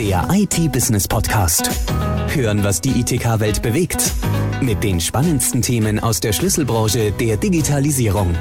der IT-Business-Podcast. Hören, was die ITK-Welt bewegt. Mit den spannendsten Themen aus der Schlüsselbranche der Digitalisierung.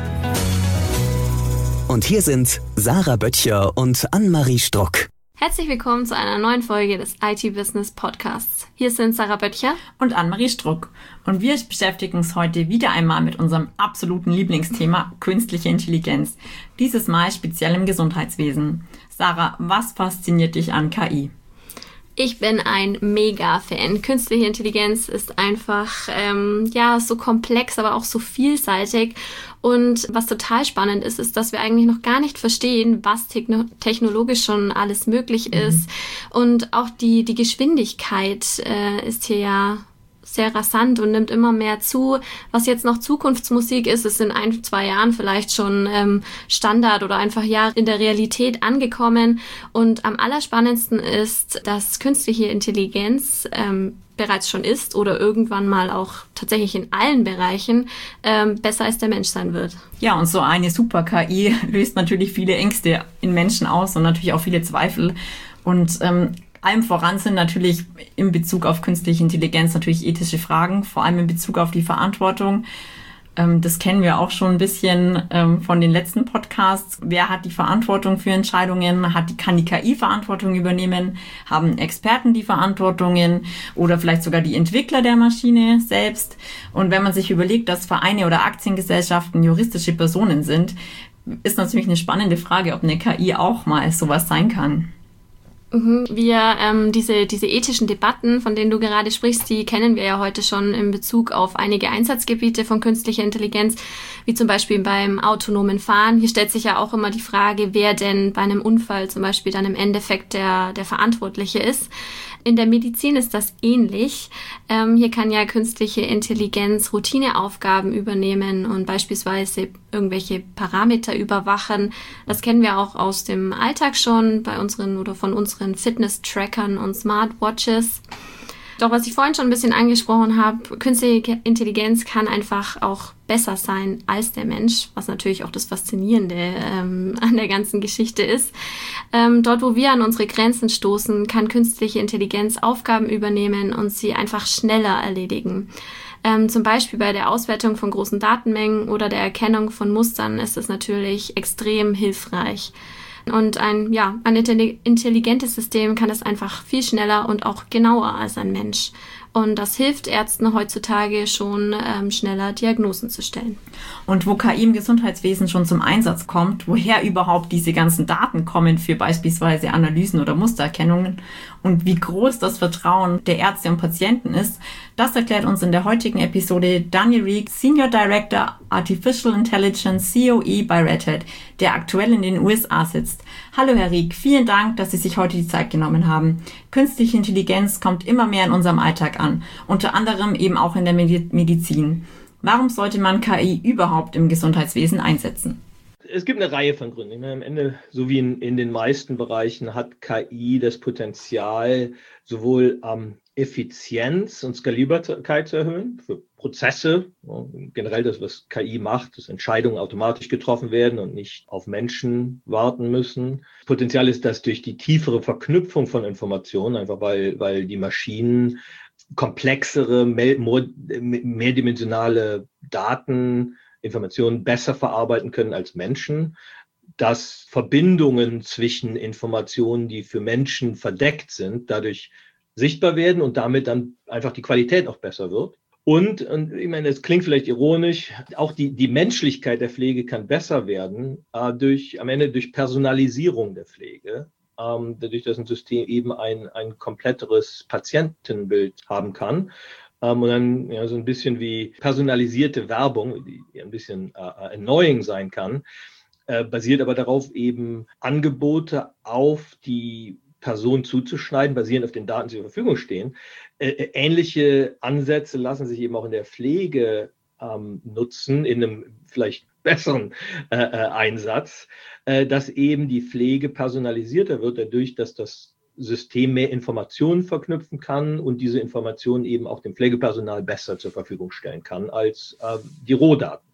Und hier sind Sarah Böttcher und Annemarie Struck. Herzlich willkommen zu einer neuen Folge des IT-Business-Podcasts. Hier sind Sarah Böttcher und Annemarie Struck. Und wir beschäftigen uns heute wieder einmal mit unserem absoluten Lieblingsthema künstliche Intelligenz. Dieses Mal speziell im Gesundheitswesen. Sarah, was fasziniert dich an KI? Ich bin ein Mega-Fan. Künstliche Intelligenz ist einfach so komplex, aber auch so vielseitig. Und was total spannend ist, ist, dass wir eigentlich noch gar nicht verstehen, was technologisch schon alles möglich ist. Und auch die Geschwindigkeit ist hier ja sehr rasant und nimmt immer mehr zu. Was jetzt noch Zukunftsmusik ist in 1-2 Jahren vielleicht schon Standard oder einfach in der Realität angekommen. Und am allerspannendsten ist, dass künstliche Intelligenz bereits schon ist oder irgendwann mal auch tatsächlich in allen Bereichen besser als der Mensch sein wird. Ja, und so eine Super-KI löst natürlich viele Ängste in Menschen aus und natürlich auch viele Zweifel. Und allem voran sind natürlich in Bezug auf künstliche Intelligenz natürlich ethische Fragen, vor allem in Bezug auf die Verantwortung. Das kennen wir auch schon ein bisschen von den letzten Podcasts. Wer hat die Verantwortung für Entscheidungen? Kann die KI Verantwortung übernehmen? Haben Experten die Verantwortungen oder vielleicht sogar die Entwickler der Maschine selbst? Und wenn man sich überlegt, dass Vereine oder Aktiengesellschaften juristische Personen sind, ist natürlich eine spannende Frage, ob eine KI auch mal sowas sein kann. Diese ethischen Debatten, von denen du gerade sprichst, die kennen wir ja heute schon in Bezug auf einige Einsatzgebiete von künstlicher Intelligenz, wie zum Beispiel beim autonomen Fahren. Hier stellt sich ja auch immer die Frage, wer denn bei einem Unfall zum Beispiel dann im Endeffekt der Verantwortliche ist. In der Medizin ist das ähnlich. Hier kann ja künstliche Intelligenz Routineaufgaben übernehmen und beispielsweise irgendwelche Parameter überwachen. Das kennen wir auch aus dem Alltag schon von unseren Fitness-Trackern und Smartwatches. Doch was ich vorhin schon ein bisschen angesprochen habe, künstliche Intelligenz kann einfach auch besser sein als der Mensch, was natürlich auch das Faszinierende an der ganzen Geschichte ist. Dort, wo wir an unsere Grenzen stoßen, kann künstliche Intelligenz Aufgaben übernehmen und sie einfach schneller erledigen. Zum Beispiel bei der Auswertung von großen Datenmengen oder der Erkennung von Mustern ist es natürlich extrem hilfreich. Und ein intelligentes System kann das einfach viel schneller und auch genauer als ein Mensch. Und das hilft Ärzten heutzutage schon, schneller Diagnosen zu stellen. Und wo KI im Gesundheitswesen schon zum Einsatz kommt, woher überhaupt diese ganzen Daten kommen für beispielsweise Analysen oder Mustererkennungen und wie groß das Vertrauen der Ärzte und Patienten ist, das erklärt uns in der heutigen Episode Daniel Rieck, Senior Director Artificial Intelligence COE bei Red Hat, der aktuell in den USA sitzt. Hallo Herr Rieck, vielen Dank, dass Sie sich heute die Zeit genommen haben. Künstliche Intelligenz kommt immer mehr in unserem Alltag an, unter anderem eben auch in der Medizin. Warum sollte man KI überhaupt im Gesundheitswesen einsetzen? Es gibt eine Reihe von Gründen. Am Ende, so wie in den meisten Bereichen, hat KI das Potenzial, sowohl Effizienz und Skalierbarkeit zu erhöhen für Prozesse. Generell das, was KI macht, dass Entscheidungen automatisch getroffen werden und nicht auf Menschen warten müssen. Potenzial ist das durch die tiefere Verknüpfung von Informationen, einfach weil die Maschinen komplexere, mehrdimensionale Informationen besser verarbeiten können als Menschen, dass Verbindungen zwischen Informationen, die für Menschen verdeckt sind, dadurch sichtbar werden und damit dann einfach die Qualität auch besser wird. Und ich meine, es klingt vielleicht ironisch, auch die Menschlichkeit der Pflege kann besser werden durch Personalisierung der Pflege. Dadurch, dass ein System eben ein kompletteres Patientenbild haben kann. Und dann so ein bisschen wie personalisierte Werbung, die ein bisschen annoying sein kann, basiert aber darauf, eben Angebote auf die Person zuzuschneiden, basierend auf den Daten, die zur Verfügung stehen. Ähnliche Ansätze lassen sich eben auch in der Pflege nutzen, in einem vielleicht besseren Einsatz, dass eben die Pflege personalisierter wird, dadurch, dass das System mehr Informationen verknüpfen kann und diese Informationen eben auch dem Pflegepersonal besser zur Verfügung stellen kann als die Rohdaten.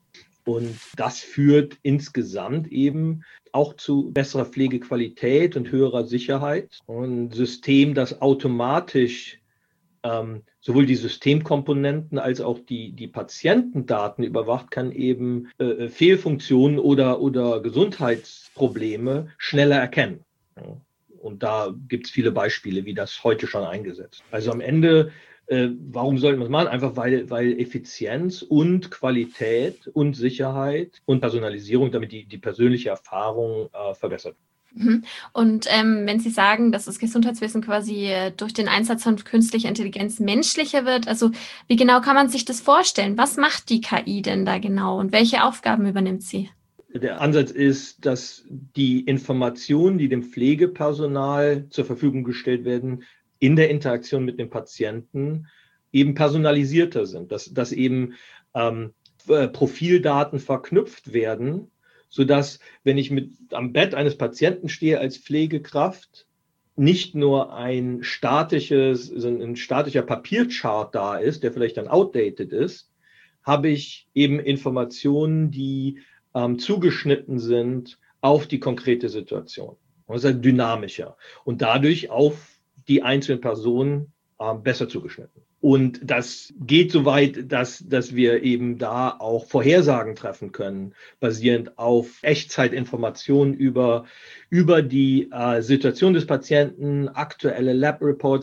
Und das führt insgesamt eben auch zu besserer Pflegequalität und höherer Sicherheit. Und ein System, das automatisch sowohl die Systemkomponenten als auch die Patientendaten überwacht, kann eben Fehlfunktionen oder Gesundheitsprobleme schneller erkennen. Und da gibt es viele Beispiele, wie das heute schon eingesetzt. Also am Ende, warum sollte man es machen? Einfach weil Effizienz und Qualität und Sicherheit und Personalisierung, damit die persönliche Erfahrung verbessert wird. Und wenn Sie sagen, dass das Gesundheitswesen quasi durch den Einsatz von künstlicher Intelligenz menschlicher wird, also wie genau kann man sich das vorstellen? Was macht die KI denn da genau und welche Aufgaben übernimmt sie? Der Ansatz ist, dass die Informationen, die dem Pflegepersonal zur Verfügung gestellt werden, in der Interaktion mit dem Patienten eben personalisierter sind, dass eben Profildaten verknüpft werden, sodass, wenn ich am Bett eines Patienten stehe als Pflegekraft, nicht nur ein statischer Papierchart da ist, der vielleicht dann outdated ist, habe ich eben Informationen, die zugeschnitten sind auf die konkrete Situation. Und das ist halt dynamischer und dadurch auf die einzelnen Personen besser zugeschnitten. Und das geht so weit, dass wir eben da auch Vorhersagen treffen können, basierend auf Echtzeitinformationen über die Situation des Patienten, aktuelle Lab-Reports,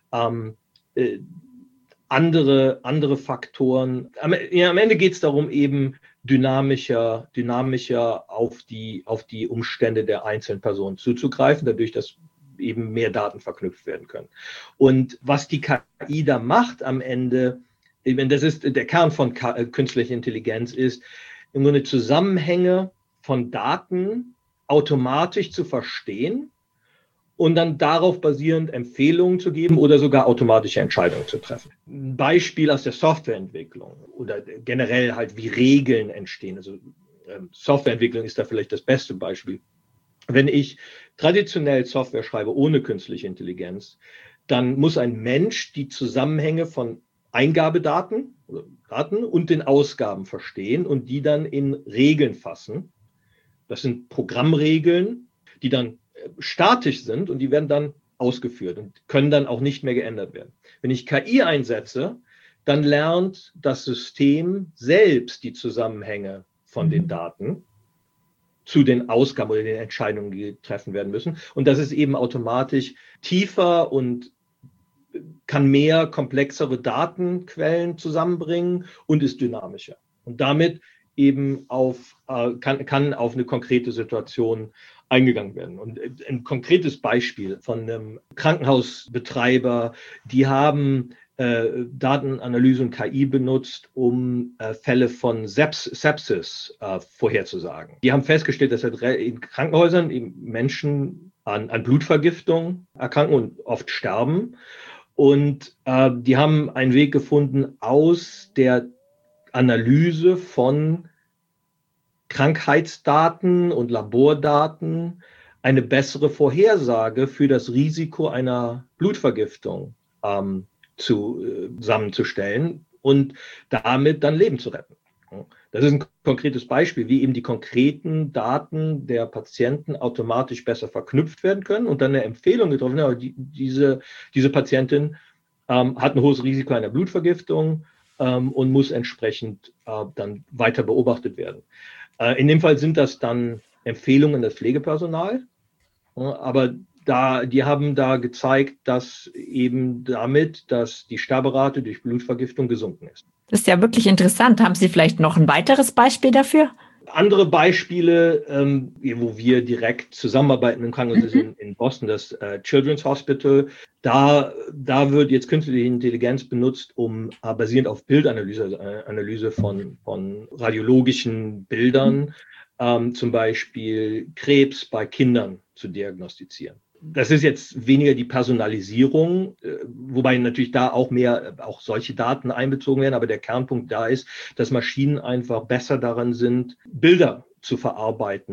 andere Faktoren. Am Ende geht es darum, eben dynamischer auf die Umstände der einzelnen Personen zuzugreifen, dadurch, dass eben mehr Daten verknüpft werden können. Und was die KI da macht am Ende, eben das ist der Kern von künstlicher Intelligenz, ist im Grunde Zusammenhänge von Daten automatisch zu verstehen und dann darauf basierend Empfehlungen zu geben oder sogar automatische Entscheidungen zu treffen. Ein Beispiel aus der Softwareentwicklung oder generell halt, wie Regeln entstehen. Also Softwareentwicklung ist da vielleicht das beste Beispiel. Wenn ich traditionell Software schreibe ohne künstliche Intelligenz, dann muss ein Mensch die Zusammenhänge von Eingabedaten und den Ausgaben verstehen und die dann in Regeln fassen. Das sind Programmregeln, die dann statisch sind und die werden dann ausgeführt und können dann auch nicht mehr geändert werden. Wenn ich KI einsetze, dann lernt das System selbst die Zusammenhänge von den Daten zu den Ausgaben oder den Entscheidungen, die getroffen werden müssen. Und das ist eben automatisch tiefer und kann mehr komplexere Datenquellen zusammenbringen und ist dynamischer. Und damit eben kann auf eine konkrete Situation eingegangen werden. Und ein konkretes Beispiel von einem Krankenhausbetreiber, die haben Datenanalyse und KI benutzt, um Fälle von Sepsis vorherzusagen. Die haben festgestellt, dass in Krankenhäusern eben Menschen an Blutvergiftung erkranken und oft sterben. Und die haben einen Weg gefunden, aus der Analyse von Krankheitsdaten und Labordaten eine bessere Vorhersage für das Risiko einer Blutvergiftung zusammenzustellen und damit dann Leben zu retten. Das ist ein konkretes Beispiel, wie eben die konkreten Daten der Patienten automatisch besser verknüpft werden können und dann eine Empfehlung getroffen wird. Diese Patientin hat ein hohes Risiko einer Blutvergiftung und muss entsprechend dann weiter beobachtet werden. In dem Fall sind das dann Empfehlungen des Pflegepersonals, aber die haben da gezeigt, dass eben dass die Sterberate durch Blutvergiftung gesunken ist. Das ist ja wirklich interessant. Haben Sie vielleicht noch ein weiteres Beispiel dafür? Andere Beispiele, wo wir direkt zusammenarbeiten im Krankenhaus, ist in Boston das Children's Hospital. Da wird jetzt künstliche Intelligenz benutzt, um basierend auf Bildanalyse, also Analyse von radiologischen Bildern, zum Beispiel Krebs bei Kindern zu diagnostizieren. Das ist jetzt weniger die Personalisierung, wobei natürlich da auch solche Daten einbezogen werden. Aber der Kernpunkt da ist, dass Maschinen einfach besser daran sind, Bilder zu verarbeiten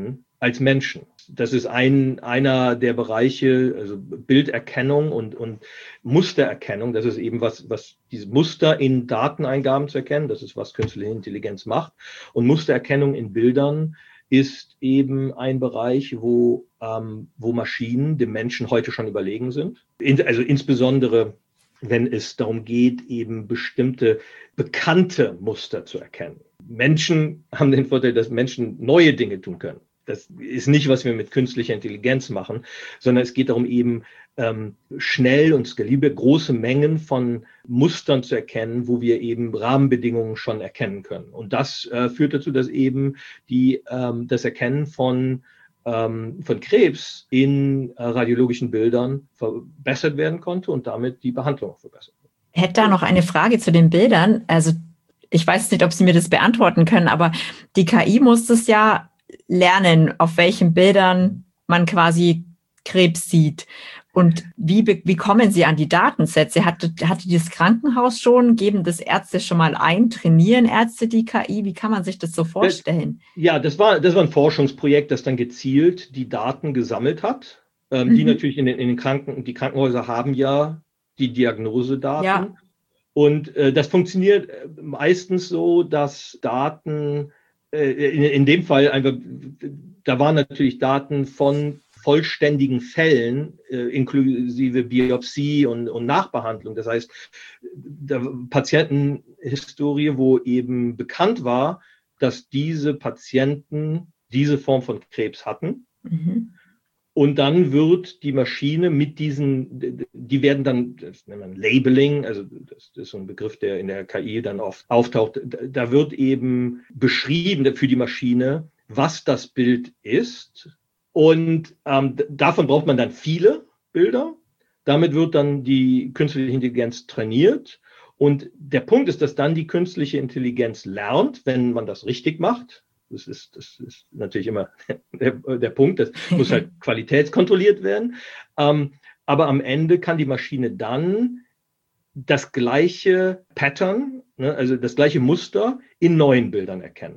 als Menschen. Das ist einer der Bereiche, also Bilderkennung und Mustererkennung. Das ist eben was diese Muster in Dateneingaben zu erkennen. Das ist, was künstliche Intelligenz macht. Und Mustererkennung in Bildern ist eben ein Bereich, wo Maschinen dem Menschen heute schon überlegen sind. Also insbesondere, wenn es darum geht, eben bestimmte bekannte Muster zu erkennen. Menschen haben den Vorteil, dass Menschen neue Dinge tun können. Das ist nicht, was wir mit künstlicher Intelligenz machen, sondern es geht darum, eben schnell und skalibel große Mengen von Mustern zu erkennen, wo wir eben Rahmenbedingungen schon erkennen können. Und das führt dazu, dass eben das Erkennen von Krebs in radiologischen Bildern verbessert werden konnte und damit die Behandlung verbessert wird. Ich hätte da noch eine Frage zu den Bildern. Also ich weiß nicht, ob Sie mir das beantworten können, aber die KI muss das ja lernen, auf welchen Bildern man quasi Krebs sieht. Und wie kommen Sie an die Datensätze? Hatte das Krankenhaus schon? Geben das Ärzte schon mal ein? Trainieren Ärzte die KI? Wie kann man sich das so vorstellen? Das war ein Forschungsprojekt, das dann gezielt die Daten gesammelt hat. Die natürlich die Krankenhäuser haben ja die Diagnosedaten. Ja. Und das funktioniert meistens so, dass Daten in dem Fall einfach, da waren natürlich Daten von vollständigen Fällen, inklusive Biopsie und Nachbehandlung. Das heißt, Patientenhistorie, wo eben bekannt war, dass diese Patienten diese Form von Krebs hatten. Mhm. Und dann wird die Maschine mit die werden dann, das nennt man Labeling, also das ist so ein Begriff, der in der KI dann oft auftaucht, da wird eben beschrieben für die Maschine, was das Bild ist. Und davon braucht man dann viele Bilder. Damit wird dann die künstliche Intelligenz trainiert. Und der Punkt ist, dass dann die künstliche Intelligenz lernt, wenn man das richtig macht. Das ist natürlich immer der Punkt, das muss halt qualitätskontrolliert werden. Aber am Ende kann die Maschine dann das gleiche Pattern, also das gleiche Muster in neuen Bildern erkennen.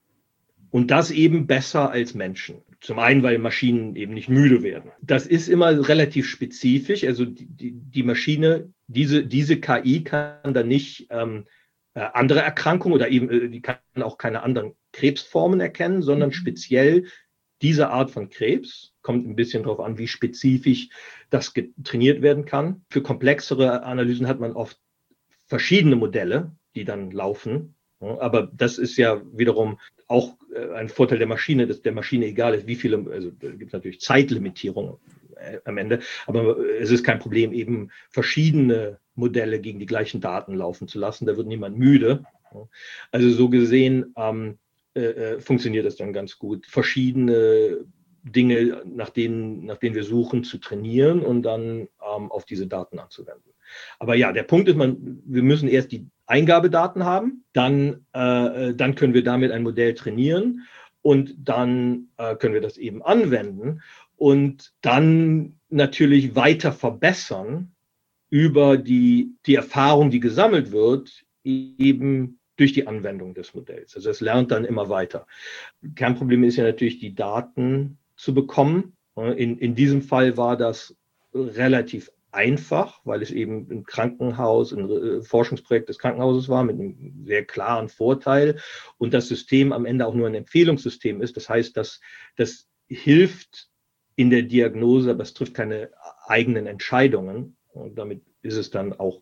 Und das eben besser als Menschen. Zum einen, weil Maschinen eben nicht müde werden. Das ist immer relativ spezifisch. Also die Maschine, diese KI kann dann nicht andere Erkrankungen oder eben die kann auch keine anderen Krebsformen erkennen, sondern speziell diese Art von Krebs. Kommt ein bisschen darauf an, wie spezifisch das trainiert werden kann. Für komplexere Analysen hat man oft verschiedene Modelle, die dann laufen. Aber das ist ja wiederum auch ein Vorteil der Maschine, dass der Maschine egal ist, wie viele, also da gibt es natürlich Zeitlimitierungen am Ende, aber es ist kein Problem, eben verschiedene Modelle gegen die gleichen Daten laufen zu lassen. Da wird niemand müde. Also so gesehen funktioniert das dann ganz gut. Verschiedene Dinge, nach denen wir suchen, zu trainieren und dann auf diese Daten anzuwenden. Aber ja, der Punkt ist, wir müssen erst die Eingabedaten haben, dann können wir damit ein Modell trainieren und dann können wir das eben anwenden und dann natürlich weiter verbessern über die Erfahrung, die gesammelt wird, eben durch die Anwendung des Modells. Also es lernt dann immer weiter. Kernproblem ist ja natürlich, die Daten zu bekommen. In diesem Fall war das relativ einfach, weil es eben ein Forschungsprojekt des Krankenhauses war mit einem sehr klaren Vorteil und das System am Ende auch nur ein Empfehlungssystem ist. Das heißt, das hilft in der Diagnose, aber es trifft keine eigenen Entscheidungen. Und damit ist es dann auch,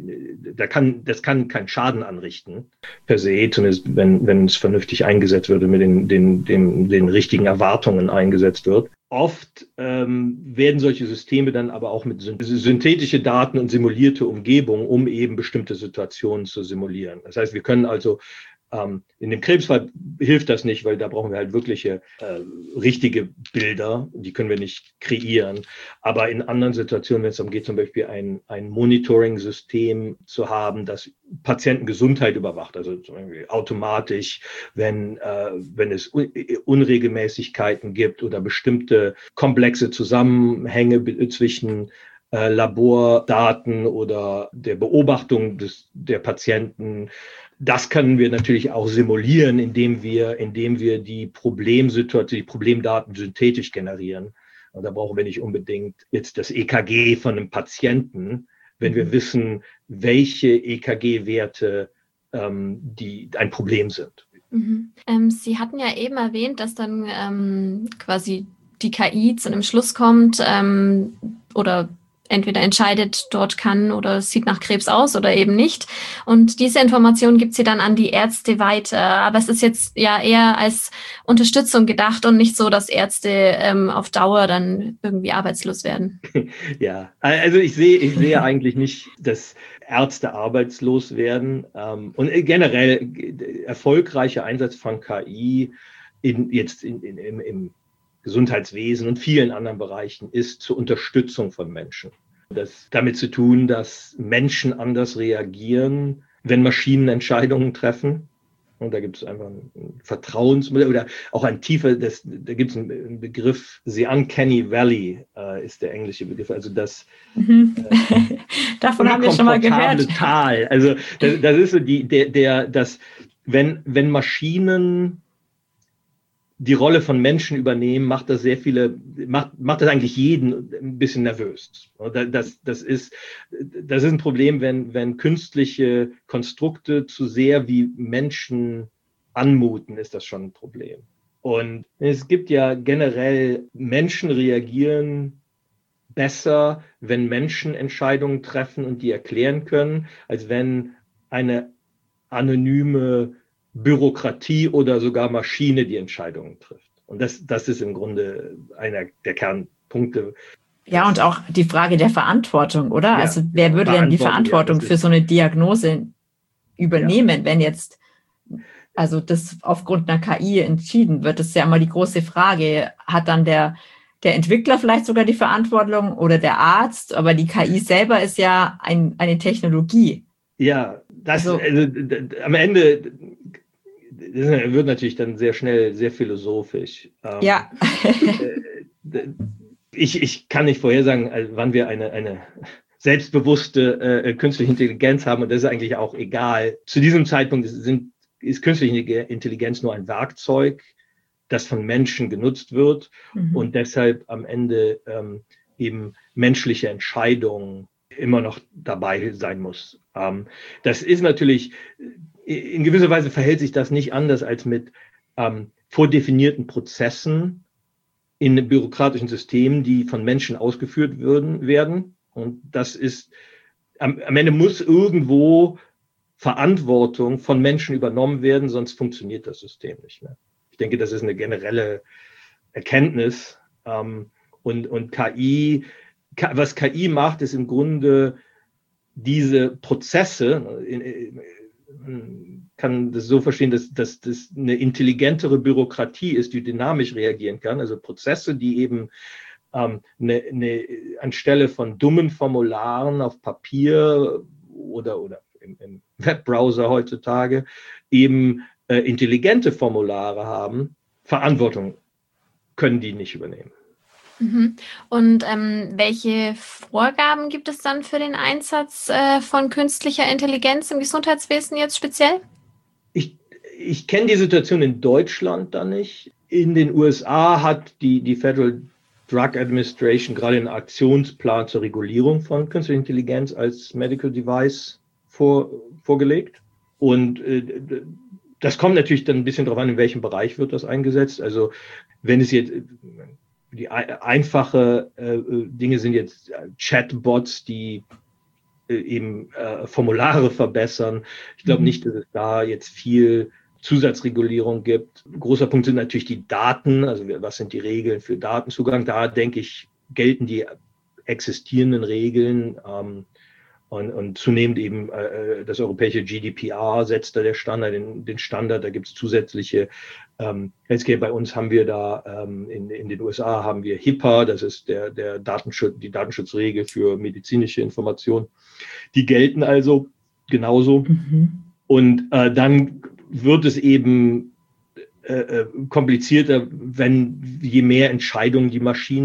das kann keinen Schaden anrichten, per se, zumindest wenn es vernünftig eingesetzt wird und mit den richtigen Erwartungen eingesetzt wird. Oft werden solche Systeme dann aber auch mit synthetische Daten und simulierte Umgebung, um eben bestimmte Situationen zu simulieren. Das heißt, wir können also in dem Krebsfall hilft das nicht, weil da brauchen wir halt wirkliche richtige Bilder, die können wir nicht kreieren. Aber in anderen Situationen, wenn es darum geht, zum Beispiel ein Monitoring-System zu haben, das Patientengesundheit überwacht, also zum Beispiel automatisch, wenn es Unregelmäßigkeiten gibt oder bestimmte komplexe Zusammenhänge zwischen Labordaten oder der Beobachtung der Patienten. Das können wir natürlich auch simulieren, indem wir die Problemsituation, die Problemdaten synthetisch generieren. Und da brauchen wir nicht unbedingt jetzt das EKG von einem Patienten, wenn wir wissen, welche EKG-Werte die ein Problem sind. Mhm. Sie hatten ja eben erwähnt, dass dann quasi die KI zu einem Schluss kommt oder entweder entscheidet, dort kann oder es sieht nach Krebs aus oder eben nicht. Und diese Information gibt sie dann an die Ärzte weiter. Aber es ist jetzt ja eher als Unterstützung gedacht und nicht so, dass Ärzte auf Dauer dann irgendwie arbeitslos werden. Ja, also ich sehe eigentlich nicht, dass Ärzte arbeitslos werden. Und generell erfolgreicher Einsatz von KI im Gesundheitswesen und vielen anderen Bereichen ist zur Unterstützung von Menschen. Das damit zu tun, dass Menschen anders reagieren, wenn Maschinen Entscheidungen treffen. Und da gibt es einfach ein Vertrauensmodell oder auch ein tiefer, da gibt es einen Begriff, the uncanny valley ist der englische Begriff, also das davon haben wir schon mal gehört. Tal. Also das ist so wenn Maschinen die Rolle von Menschen übernehmen, macht das eigentlich jeden ein bisschen nervös. Das ist ein Problem, wenn künstliche Konstrukte zu sehr wie Menschen anmuten, ist das schon ein Problem. Und es gibt ja generell, Menschen reagieren besser, wenn Menschen Entscheidungen treffen und die erklären können, als wenn eine anonyme Bürokratie oder sogar Maschine die Entscheidungen trifft. Und das ist im Grunde einer der Kernpunkte. Ja, und auch die Frage der Verantwortung, oder? Ja, also wer würde denn die Verantwortung für so eine Diagnose übernehmen, wenn jetzt, also das aufgrund einer KI entschieden wird? Das ist ja immer die große Frage. Hat dann der Entwickler vielleicht sogar die Verantwortung oder der Arzt? Aber die KI selber ist ja eine Technologie. Ja, am Ende das wird natürlich dann sehr schnell sehr philosophisch. Ja. Ich kann nicht vorhersagen, wann wir eine selbstbewusste künstliche Intelligenz haben, und das ist eigentlich auch egal. Zu diesem Zeitpunkt ist künstliche Intelligenz nur ein Werkzeug, das von Menschen genutzt wird und deshalb am Ende eben menschliche Entscheidungen immer noch dabei sein muss. Das ist natürlich, in gewisser Weise verhält sich das nicht anders als mit vordefinierten Prozessen in bürokratischen Systemen, die von Menschen ausgeführt werden. Und das ist, am Ende muss irgendwo Verantwortung von Menschen übernommen werden, sonst funktioniert das System nicht mehr. Ich denke, das ist eine generelle Erkenntnis. Und KI, was KI macht, ist im Grunde diese Prozesse, kann das so verstehen, dass das eine intelligentere Bürokratie ist, die dynamisch reagieren kann. Also Prozesse, die eben anstelle von dummen Formularen auf Papier oder im Webbrowser heutzutage eben intelligente Formulare haben, Verantwortung können die nicht übernehmen. Und welche Vorgaben gibt es dann für den Einsatz von künstlicher Intelligenz im Gesundheitswesen jetzt speziell? Ich kenne die Situation in Deutschland da nicht. In den USA hat die Federal Drug Administration gerade einen Aktionsplan zur Regulierung von künstlicher Intelligenz als Medical Device vorgelegt. Und das kommt natürlich dann ein bisschen darauf an, in welchem Bereich wird das eingesetzt. Also wenn es jetzt die einfache Dinge sind jetzt Chatbots, die eben Formulare verbessern. Ich glaube nicht, dass es da jetzt viel Zusatzregulierung gibt. Großer Punkt sind natürlich die Daten, also was sind die Regeln für Datenzugang? Da denke ich, gelten die existierenden Regeln und zunehmend eben das europäische GDPR setzt da den Standard, da gibt es zusätzliche Healthcare. Bei uns haben wir da in den USA haben wir HIPAA, das ist die Datenschutzregel für medizinische Informationen. Die gelten also genauso. Und dann wird es eben komplizierter, je mehr Entscheidungen die Maschinen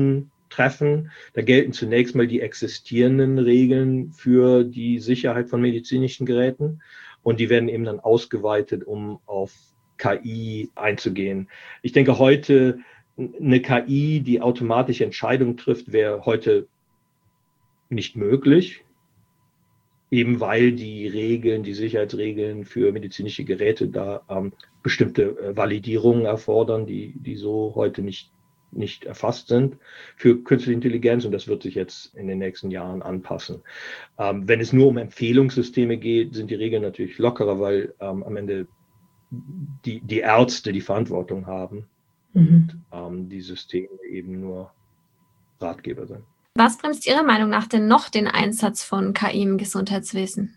treffen. Da gelten zunächst mal die existierenden Regeln für die Sicherheit von medizinischen Geräten und die werden eben dann ausgeweitet, um auf KI einzugehen. Ich denke, heute eine KI, die automatisch Entscheidungen trifft, wäre heute nicht möglich, eben weil die Regeln, die Sicherheitsregeln für medizinische Geräte da bestimmte Validierungen erfordern, die so heute nicht erfasst sind für künstliche Intelligenz, und das wird sich jetzt in den nächsten Jahren anpassen. Wenn es nur um Empfehlungssysteme geht, sind die Regeln natürlich lockerer, weil am Ende die Ärzte die Verantwortung haben und die Systeme eben nur Ratgeber sind. Was bremst Ihrer Meinung nach denn noch den Einsatz von KI im Gesundheitswesen?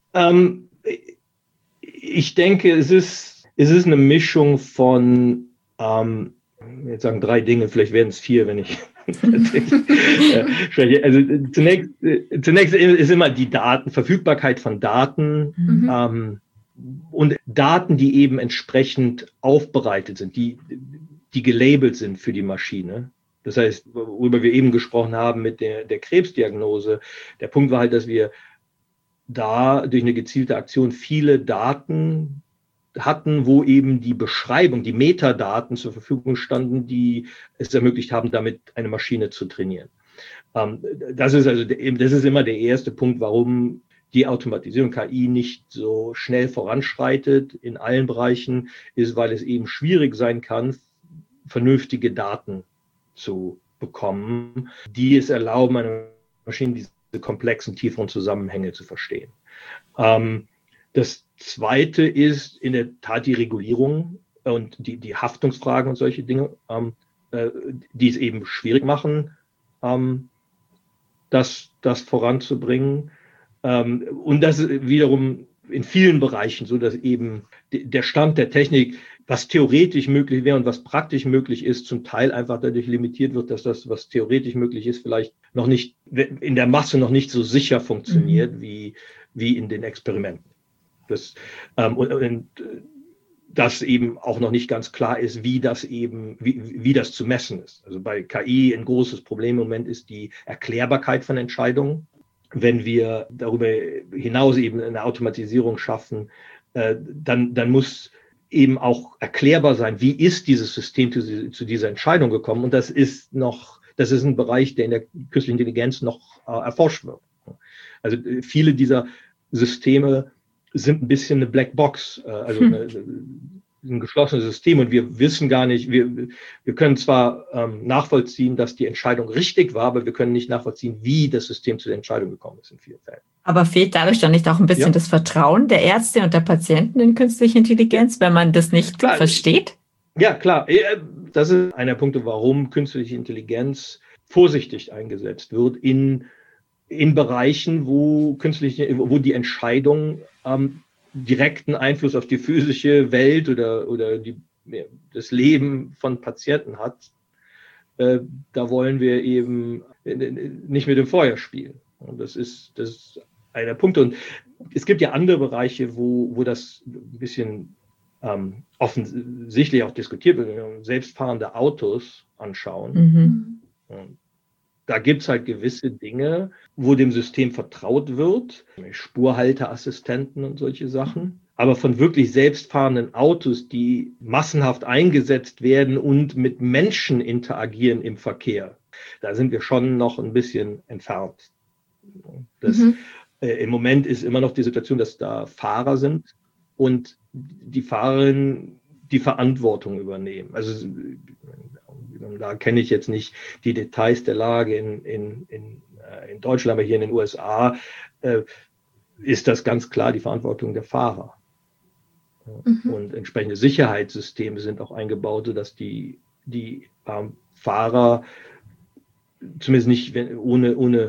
Ich denke, es ist eine Mischung von, jetzt sagen 3 Dinge, vielleicht werden es 4, wenn ich spreche. Also zunächst ist immer die Verfügbarkeit von Daten und Daten, die eben entsprechend aufbereitet sind, die gelabelt sind für die Maschine. Das heißt, worüber wir eben gesprochen haben mit der Krebsdiagnose, der Punkt war halt, dass wir da durch eine gezielte Aktion viele Daten hatten, wo eben die Beschreibung, die Metadaten zur Verfügung standen, die es ermöglicht haben, damit eine Maschine zu trainieren. Das ist immer der erste Punkt, warum die Automatisierung KI nicht so schnell voranschreitet in allen Bereichen, ist, weil es eben schwierig sein kann, vernünftige Daten zu bekommen, die es erlauben, einer Maschine diese komplexen, tieferen Zusammenhänge zu verstehen. Das Zweite ist in der Tat die Regulierung und die Haftungsfragen und solche Dinge, die es eben schwierig machen, das voranzubringen. Und das ist wiederum in vielen Bereichen so, dass eben der Stand der Technik, was theoretisch möglich wäre und was praktisch möglich ist, zum Teil einfach dadurch limitiert wird, dass das, was theoretisch möglich ist, vielleicht noch nicht in der Masse noch nicht so sicher funktioniert wie in den Experimenten. Das eben auch noch nicht ganz klar ist, wie das zu messen ist. Also bei KI ein großes Problem im Moment ist die Erklärbarkeit von Entscheidungen. Wenn wir darüber hinaus eben eine Automatisierung schaffen, dann muss eben auch erklärbar sein, wie ist dieses System zu dieser Entscheidung gekommen. Und das ist ein Bereich, der in der künstlichen Intelligenz noch erforscht wird. Also viele dieser Systeme sind ein bisschen eine Blackbox, also ein geschlossenes System, und wir wissen gar nicht, wir können zwar nachvollziehen, dass die Entscheidung richtig war, aber wir können nicht nachvollziehen, wie das System zu der Entscheidung gekommen ist in vielen Fällen. Aber fehlt dadurch dann nicht auch ein bisschen das Vertrauen der Ärzte und der Patienten in künstliche Intelligenz, wenn man das nicht versteht? Ja, klar. Das ist einer der Punkte, warum künstliche Intelligenz vorsichtig eingesetzt wird in Bereichen, wo die Entscheidung direkten Einfluss auf die physische Welt oder das Leben von Patienten hat. Da wollen wir eben nicht mit dem Feuer spielen. Und das ist einer der Punkte. Und es gibt ja andere Bereiche, wo das ein bisschen offensichtlich auch diskutiert wird, wenn wir uns selbstfahrende Autos anschauen. Und da gibt es halt gewisse Dinge, wo dem System vertraut wird, Spurhalteassistenten und solche Sachen. Aber von wirklich selbstfahrenden Autos, die massenhaft eingesetzt werden und mit Menschen interagieren im Verkehr, da sind wir schon noch ein bisschen entfernt. Im Moment ist immer noch die Situation, dass da Fahrer sind und die Fahrerinnen die Verantwortung übernehmen. Also da kenne ich jetzt nicht die Details der Lage in Deutschland, aber hier in den USA ist das ganz klar die Verantwortung der Fahrer. Und entsprechende Sicherheitssysteme sind auch eingebaut, sodass die Fahrer zumindest nicht ohne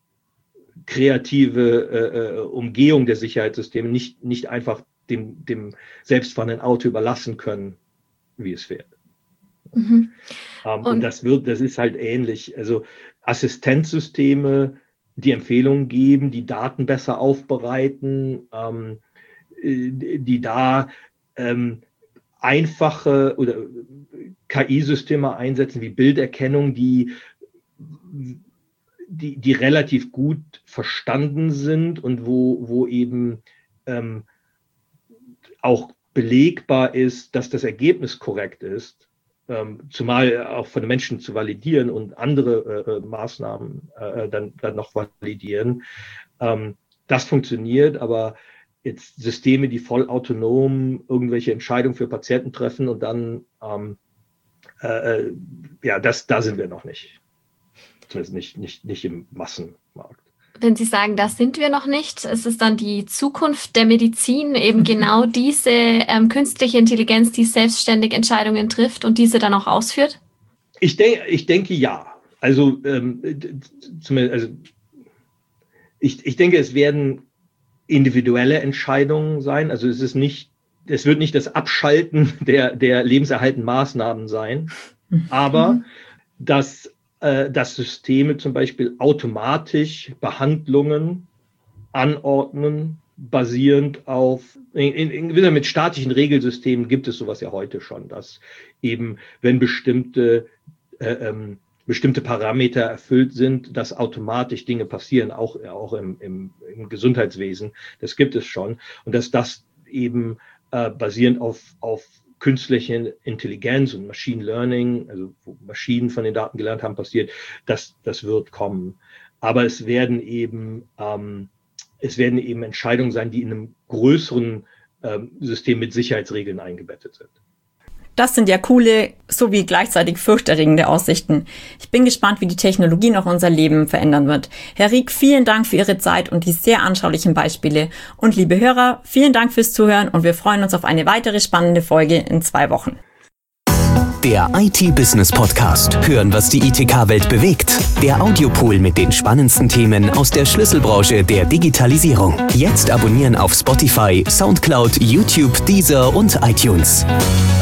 kreative Umgehung der Sicherheitssysteme nicht einfach dem selbstfahrenden Auto überlassen können, wie es fährt. Und das ist halt ähnlich. Also Assistenzsysteme, die Empfehlungen geben, die Daten besser aufbereiten, die da einfache oder KI-Systeme einsetzen wie Bilderkennung, die die relativ gut verstanden sind und wo eben auch belegbar ist, dass das Ergebnis korrekt ist, zumal auch von den Menschen zu validieren und andere Maßnahmen dann noch validieren. Das funktioniert, aber jetzt Systeme, die voll autonom irgendwelche Entscheidungen für Patienten treffen und dann, da sind wir noch nicht. Zumindest nicht im Massenmarkt. Wenn Sie sagen, da sind wir noch nicht, ist es dann die Zukunft der Medizin, eben genau diese künstliche Intelligenz, die selbstständig Entscheidungen trifft und diese dann auch ausführt? Ich denke ja. Also, ich denke, es werden individuelle Entscheidungen sein. Also es wird nicht das Abschalten der lebenserhaltenden Maßnahmen sein, aber dass Systeme zum Beispiel automatisch Behandlungen anordnen, basierend auf, mit statischen Regelsystemen gibt es sowas ja heute schon, dass eben, wenn bestimmte Parameter erfüllt sind, dass automatisch Dinge passieren, auch im Gesundheitswesen. Das gibt es schon. Und dass das eben basierend auf künstliche Intelligenz und Machine Learning, also wo Maschinen von den Daten gelernt haben, passiert, das wird kommen. Aber es werden eben Entscheidungen sein, die in einem größeren System mit Sicherheitsregeln eingebettet sind. Das sind ja coole, sowie gleichzeitig furchterregende Aussichten. Ich bin gespannt, wie die Technologie noch unser Leben verändern wird. Herr Rieck, vielen Dank für Ihre Zeit und die sehr anschaulichen Beispiele. Und liebe Hörer, vielen Dank fürs Zuhören und wir freuen uns auf eine weitere spannende Folge in 2 Wochen. Der IT-Business-Podcast. Hören, was die ITK-Welt bewegt. Der Audiopool mit den spannendsten Themen aus der Schlüsselbranche der Digitalisierung. Jetzt abonnieren auf Spotify, Soundcloud, YouTube, Deezer und iTunes.